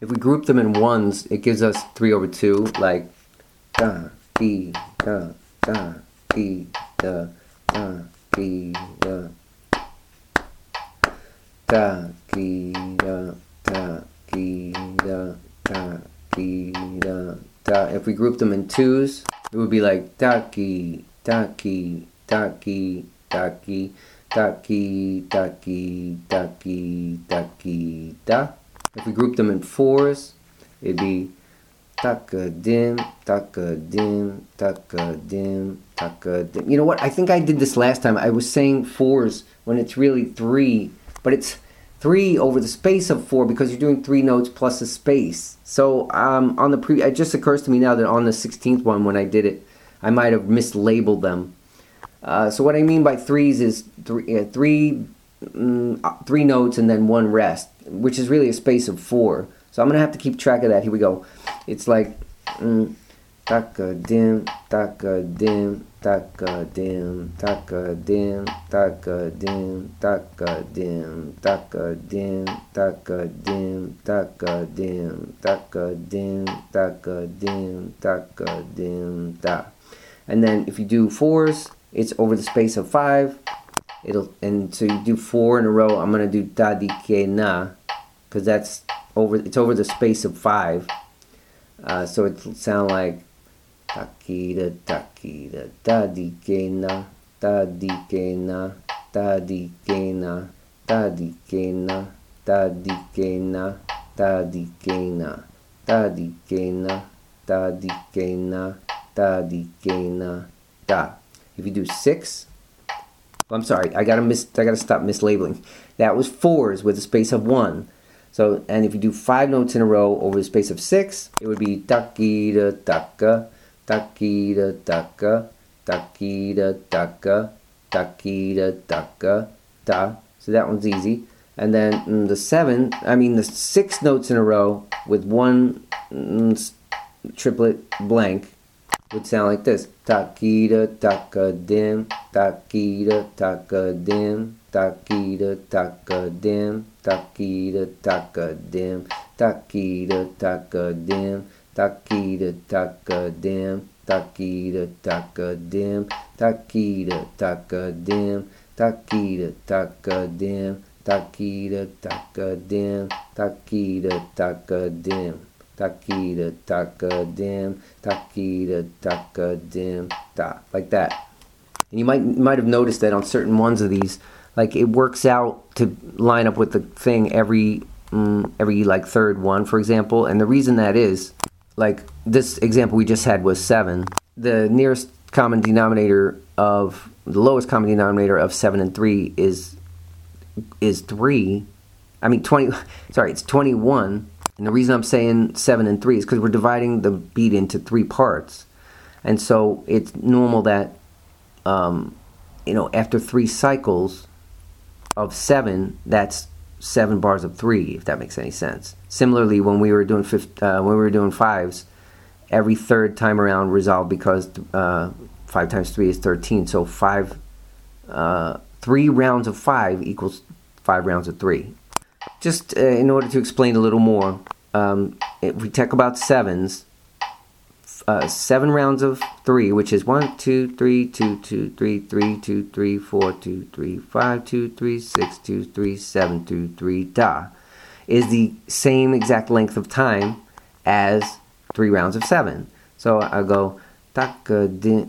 If we group them in ones, it gives us 3 over 2, like da, ki, da, da, ki, da, da, ki, da, da, ki, da, da, ki, da, da, ki, da, da. If we group them in twos, it would be like da, ki, da, ki, da, ki, da, ki, da, ki, da, ki, da, ki, da, ki, da. If we group them in fours, it'd be taka dim, taka dim, taka dim, taka dim. You know what? I think I did this last time. I was saying fours when it's really 3, but it's 3 over the space of 4 because you're doing 3 notes plus a space. So on the it just occurs to me now that on the 16th one when I did it, I might have mislabeled them. So what I mean by threes is three notes and then 1 rest, which is really a space of 4. So I'm gonna have to keep track of that. Here we go. It's like taka dim, taka dim, taka dim, taka dim, taka dim, taka dim, taka dim, taka dim, taka dim, taka dim, taka dim, taka dim, da. And then if you do fours, it's over the space of 5. And so you do 4 in a row. I'm gonna do da di ke na, because it's over the space of 5. So it'll sound like takida takida da di ke na, da di ke na, da di ke na, da di ke na, da di ke na, da di ke na, da di ke na, da di ke na, da di ke na, da. If you do 6, I'm sorry, I gotta stop mislabeling. That was 4s with a space of 1. So, and if you do 5 notes in a row over the space of 6, it would be takida taka, takida taka, takida taka, takida taka, da. So that one's easy. And then the 6 notes in a row with 1 triplet blank would sound like this. Takida taka dim, takida taka dim, takida taka dim, takida taka dim, takida taka dim, takida taka dim, takida taka dim, takida taka dim, takida taka dim, takida taka dim, takida taka dim, takida taka dim, takida taka dim, da, like that. And you might have noticed that on certain ones of these, like it works out to line up with the thing every like third one, for example. And the reason that is, like this example we just had was 7. The nearest common denominator of the lowest common denominator of 7 and 3 is 3. I mean 20. Sorry, it's 21. And the reason I'm saying 7 and 3 is because we're dividing the beat into 3 parts. And so it's normal that, after 3 cycles of 7, that's 7 bars of 3, if that makes any sense. Similarly, when we were doing 5s, every third time around resolved because 5 times 3 is 13. So 3 rounds of 5 equals 5 rounds of 3. Just in order to explain a little more, if we talk about 7s, 7 rounds of 3, which is 1, 2, 3, 2, 2, 3, 3, 2, 3, 4, 2, 3, 5, 2, 3, 6, 2, 3, 7, 2, 3, da, is the same exact length of time as 3 rounds of 7. So I go takida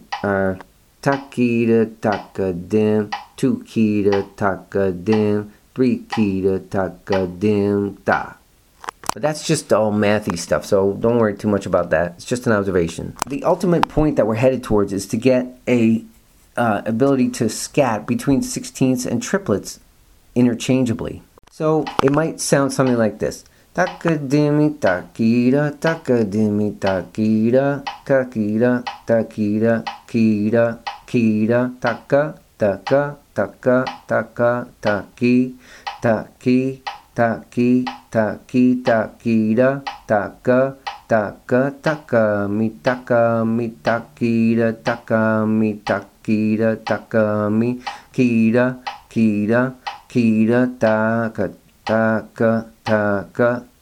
taka dim, 2 kita taka dim, 3 kita taka dim, da. But that's just all mathy stuff, so don't worry too much about that. It's just an observation. The ultimate point that we're headed towards is to get a ability to scat between 16ths and triplets interchangeably. So it might sound something like this. Takadimi takida, takadimi takida, takida, takida, kida, kida, taka, taka, taka, taka, taki, taki, taki, taki, takida, taka, taka, taka, mitaka, mitakida, taka, mitakida, taka, mi, kida, kida, kida, taka, taka, taka,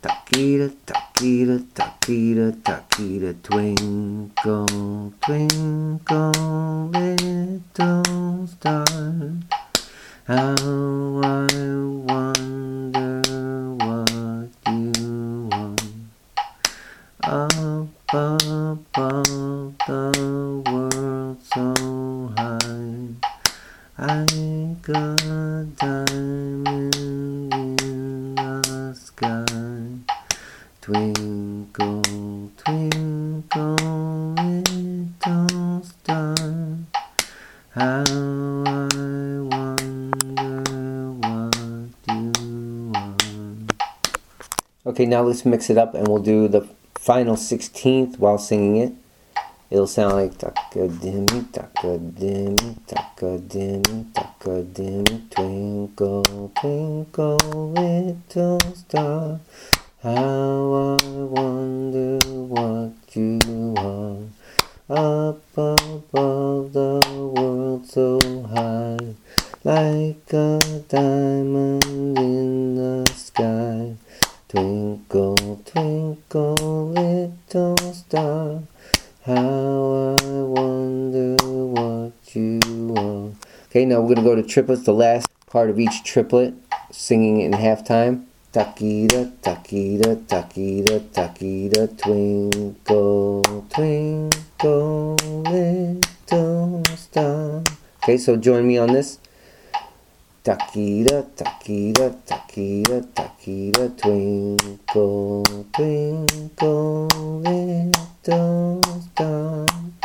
takita, takita, takita, takita, twinkle, twinkle, little star, how I wonder what you are up above the world so high. Like a diamond in the sky. Twinkle, twinkle, little star, how I wonder what you are. Okay, now let's mix it up and we'll do the final 16th while singing it. It'll sound like taka-dimmy, taka-dimmy, taka-dimmy, taka-dimmy, twinkle, twinkle, little star, how I wonder what you are, up above the world so high, like a diamond in the sky, twinkle, twinkle, little star, how I wonder what you are. Okay, now we're going to go to triplets, the last part of each triplet, singing it in halftime. Takita, takita, takita, takita, twinkle, twinkle, little star. Okay, so join me on this. Takita, takita, takita, takita, twinkle, twinkle, little star,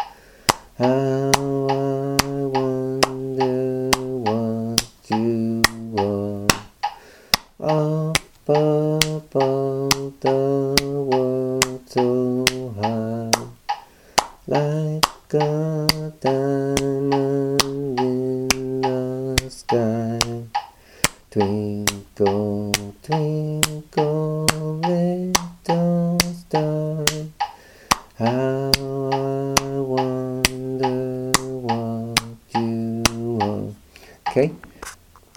how I wonder what you are, up above the world so high, like a diamond in the sky, twinkle, twinkle, little star, how I wonder what you are. Okay,